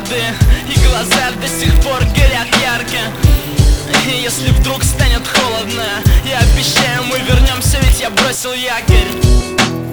воды, и глаза до сих пор горят ярко. И если вдруг станет холодно, я обещаю, мы вернемся, ведь я бросил якорь.